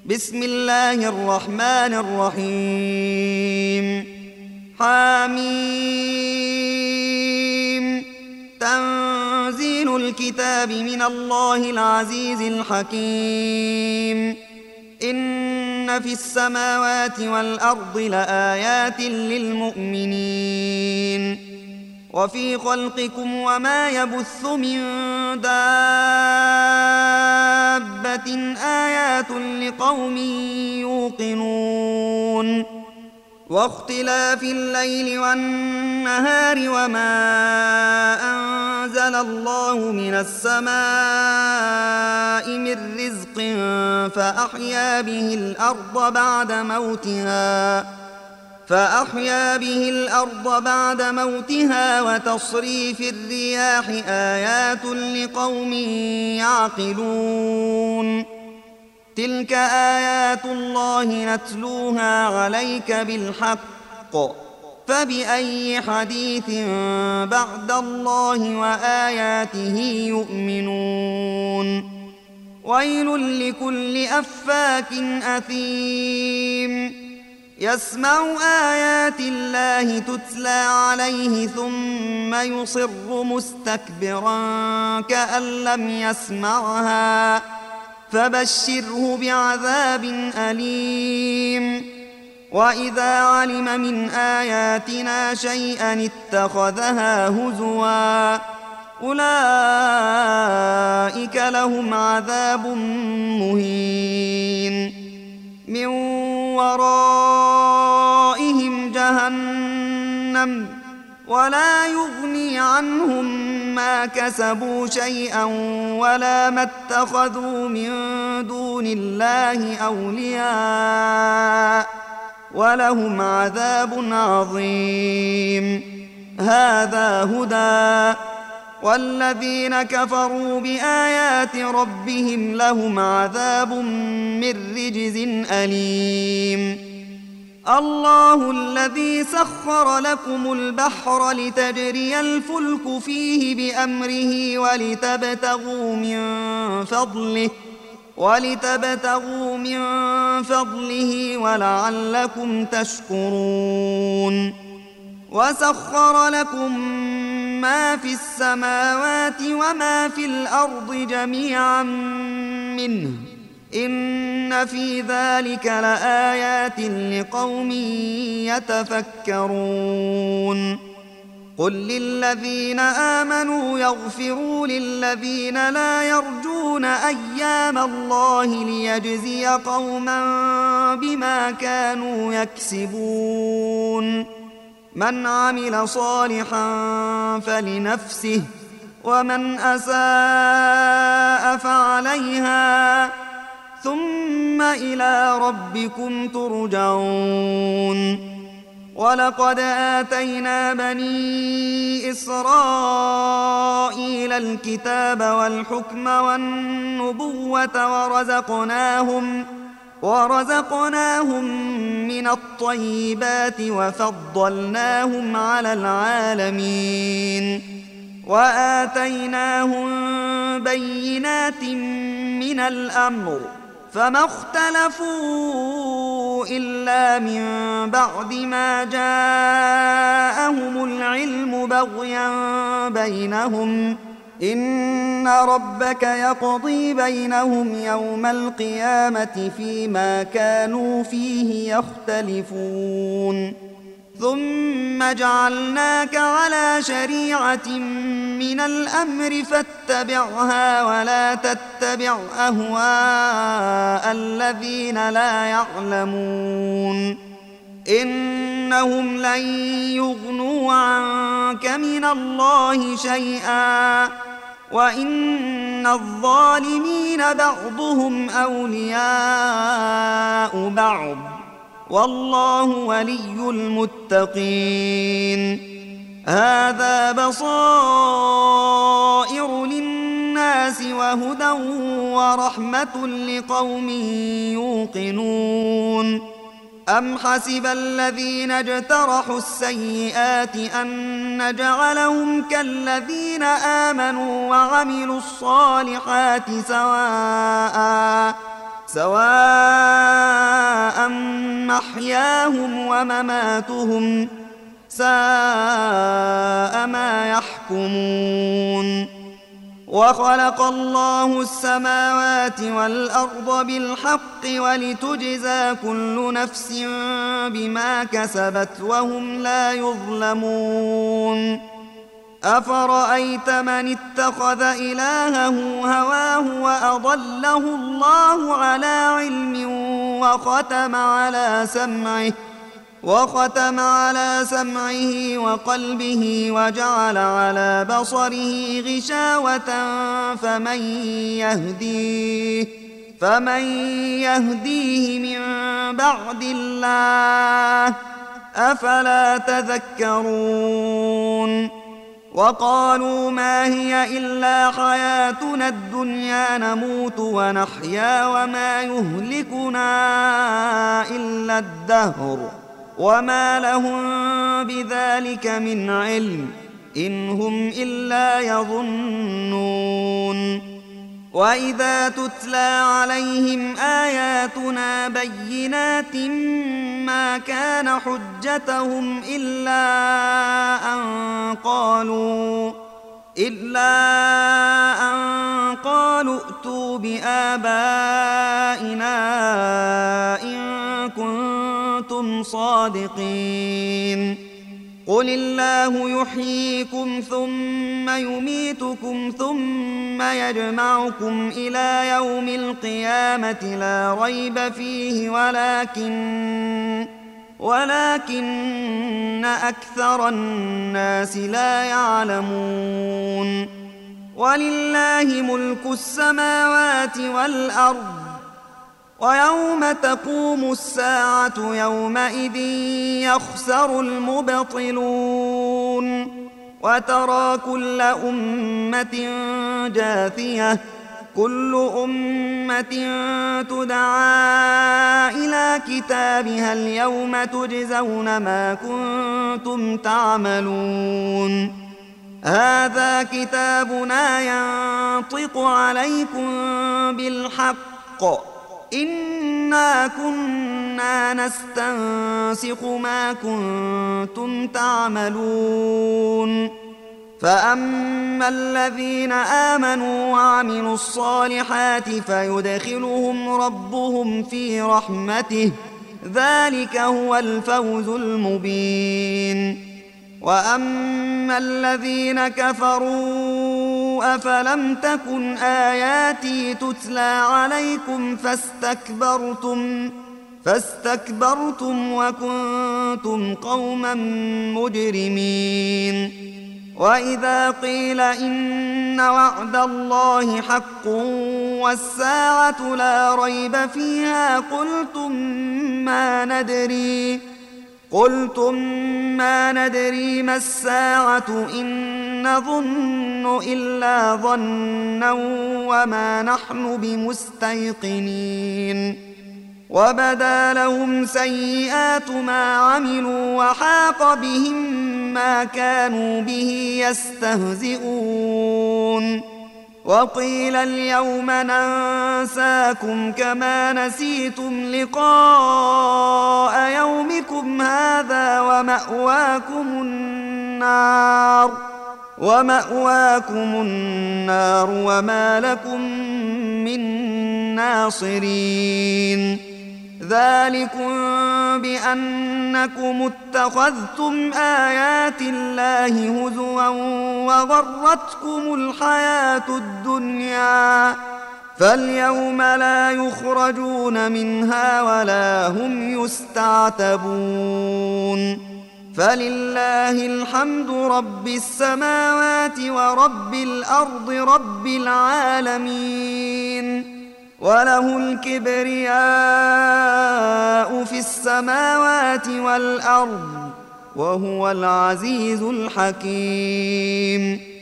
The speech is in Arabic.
بسم الله الرحمن الرحيم حميم تنزيل الكتاب من الله العزيز الحكيم إن في السماوات والأرض لآيات للمؤمنين وفي خلقكم وما يبث من دابة آيات لقوم يوقنون واختلاف الليل والنهار وما أنزل الله من السماء من رزق فأحيا به الأرض بعد موتها وتصريف الرياح آيات لقوم يعقلون تلك آيات الله نتلوها عليك بالحق فبأي حديث بعد الله وآياته يؤمنون ويل لكل أفاك أثيم يسمع آيات الله تتلى عليه ثم يصر مستكبرا كأن لم يسمعها فبشره بعذاب أليم وإذا علم من آياتنا شيئا اتخذها هزوا أولئك لهم عذاب مهين من ورائهم جهنم ولا يغني عنهم ما كسبوا شيئا ولا ما اتخذوا من دون الله أولياء ولهم عذاب عظيم هذا هدى والذين كفروا بآيات ربهم لهم عذاب من رجز أليم الله الذي سخر لكم البحر لتجري الفلك فيه بأمره ولتبتغوا من فضله ولعلكم تشكرون وسخر لكم ما في السماوات وما في الأرض جميعا منه إن في ذلك لآيات لقوم يتفكرون قل للذين آمنوا يغفروا للذين لا يرجون أيام الله ليجزي قوما بما كانوا يكسبون من عمل صالحا فلنفسه ومن أساء فعليها ثم إلى ربكم ترجعون ولقد آتينا بني إسرائيل الكتاب والحكم والنبوة ورزقناهم من الطيبات وفضلناهم على العالمين وآتيناهم بينات من الأمر فما اختلفوا إلا من بعد ما جاءهم العلم بغيا بينهم إن ربك يقضي بينهم يوم القيامة فيما كانوا فيه يختلفون ثم جعلناك على شريعة من الأمر فاتبعها ولا تتبع أهواء الذين لا يعلمون إنهم لن يغنوا عنك من الله شيئا وإن الظالمين بعضهم أولياء بعض والله ولي المتقين هذا بصائر للناس وهدى ورحمة لقوم يوقنون أم حسب الذين اجترحوا السيئات أن نجعلهم كالذين آمنوا وعملوا الصالحات سواء محياهم ومماتهم ساء ما يحكمون. وخلق الله السماوات والأرض بالحق ولتجزى كل نفس بما كسبت وهم لا يظلمون. أفرأيت من اتخذ إلهه هواه وأضله الله على علم وختم على سمعه وقلبه وجعل على بصره غشاوة فمن يهديه من بعد الله أفلا تذكرون. وقالوا ما هي إلا حياتنا الدنيا نموت ونحيا وما يهلكنا إلا الدهر وما لهم بذلك من علم إن هم إلا يظنون. وإذا تتلى عليهم آياتنا بينات ما كان حجتهم إلا أن قالوا ائتوا بآبائنا إن كنتم صادقين. قل الله يحييكم ثم يميتكم ثم يجمعكم إلى يوم القيامة لا ريب فيه ولكن أكثر الناس لا يعلمون. ولله ملك السماوات والأرض ويوم تقوم الساعة يومئذ يخسر المبطلون. وترى كل أمة جاثية كل أمة تدعى إلى كتابها اليوم تجزون ما كنتم تعملون. هذا كتابنا ينطق عليكم بالحق إنا كنا نستنسخ ما كنتم تعملون. فأما الذين آمنوا وعملوا الصالحات فيدخلهم ربهم في رحمته ذلك هو الفوز المبين. وأما الذين كفروا أفلم تكن آياتي تتلى عليكم فاستكبرتم وكنتم قوما مجرمين. وإذا قيل إن وعد الله حق والساعة لا ريب فيها قلتم ما ندري ما الساعة إن نظن إلا ظنا وما نحن بمستيقنين. وبدا لهم سيئات ما عملوا وحاق بهم ما كانوا به يستهزئون. وقيل اليوم ننساكم كما نسيتم لقاء يومكم هذا ومأواكم النار وما لكم من ناصرين. ذلكم بأنكم اتخذتم آيات الله هزوا وغرتكم الحياة الدنيا فاليوم لا يخرجون منها ولا هم يستعتبون. فلله الحمد رب السماوات ورب الأرض رب العالمين وله الكبرياء في السماوات والأرض وهو العزيز الحكيم.